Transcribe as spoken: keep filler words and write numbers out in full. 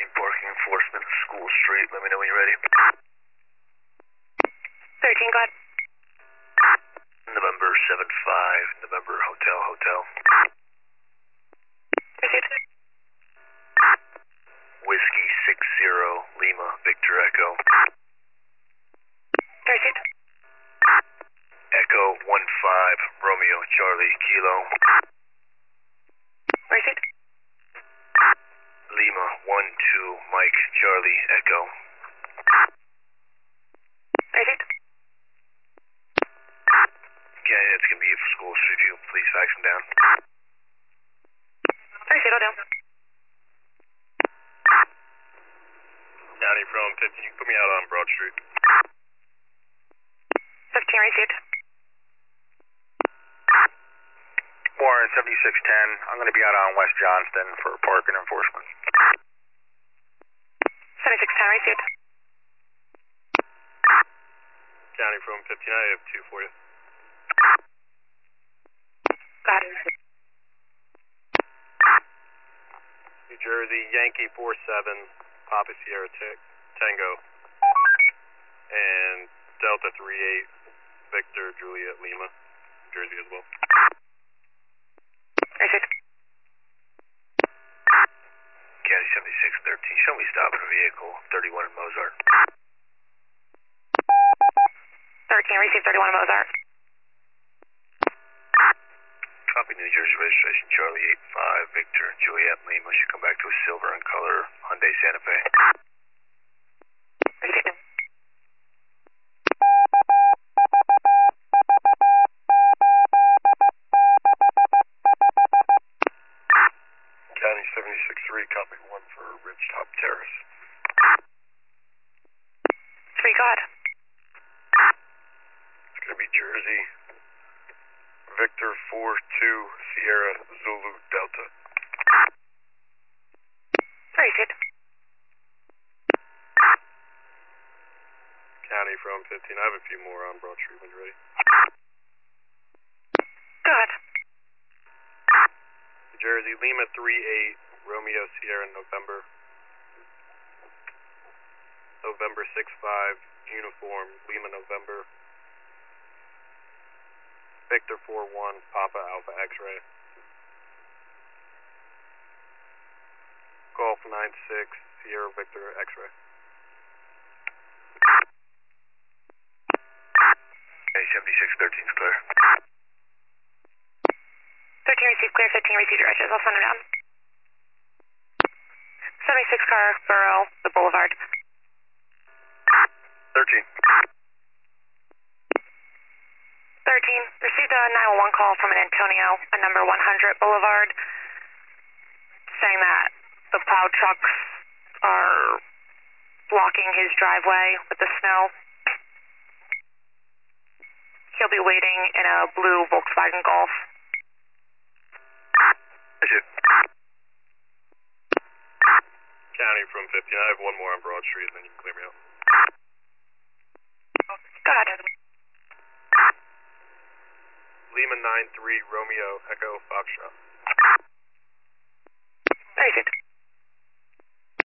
thirteen parking enforcement, School Street. Let me know when you're ready. thirteen, go ahead. November seven five, November Hotel, Hotel. Received. Whiskey six zero, Lima, Victor Echo. Received. Echo one five, Romeo, Charlie, Kilo. Received. Lima one two, Mike, Charlie, Echo. Received. Yeah, it's going to be it for School Street View. Please fax them down. Received, all down. County from fifteen, you can put me out on Broad Street. fifteen, received. Warren seventy-six ten, I'm going to be out on West Johnston for parking enforcement. seventy-six ten, received. County from fifteen, I have two for you. Got it. New Jersey, Yankee four seven, Papa Sierra t- Tango. And Delta three eight, Victor Juliet Lima, New Jersey as well. Received. County seventy-six thirteen, show me stopping a vehicle, thirty-one in Mozart. thirteen, received, thirty-one in Mozart. Copy New Jersey registration, Charlie eight five, Victor Juliet Lima, should come back to a silver in color, Hyundai Santa Fe. Received. County seventy-six three, copy one for Ridgetop Terrace. Three, go ahead. It's going to be Jersey, Victor four two, Sierra Zulu Delta. Received. County from fifteen, I have a few more on Broad Street when you're ready. Go ahead. New Jersey, Lima three eight, Romeo Sierra November. November six five, uniform, Lima November. Victor four one, Papa Alpha X-ray. Golf nine six, Sierra Victor X-ray. Okay, seventy-six thirteen is clear. thirteen, received, clear, fifteen, received your edges. I'll send them down. seventy-six car, Borough, the Boulevard. thirteen. thirteen, received a nine one one call from an Antonio, a number one hundred Boulevard, saying that the plow trucks are blocking his driveway with the snow. He'll be waiting in a blue Volkswagen Golf. That's it. County from fifteen, I have one more on Broad Street, and then you can clear me out. Go ahead. Lima nine three, Romeo Echo Foxtrot.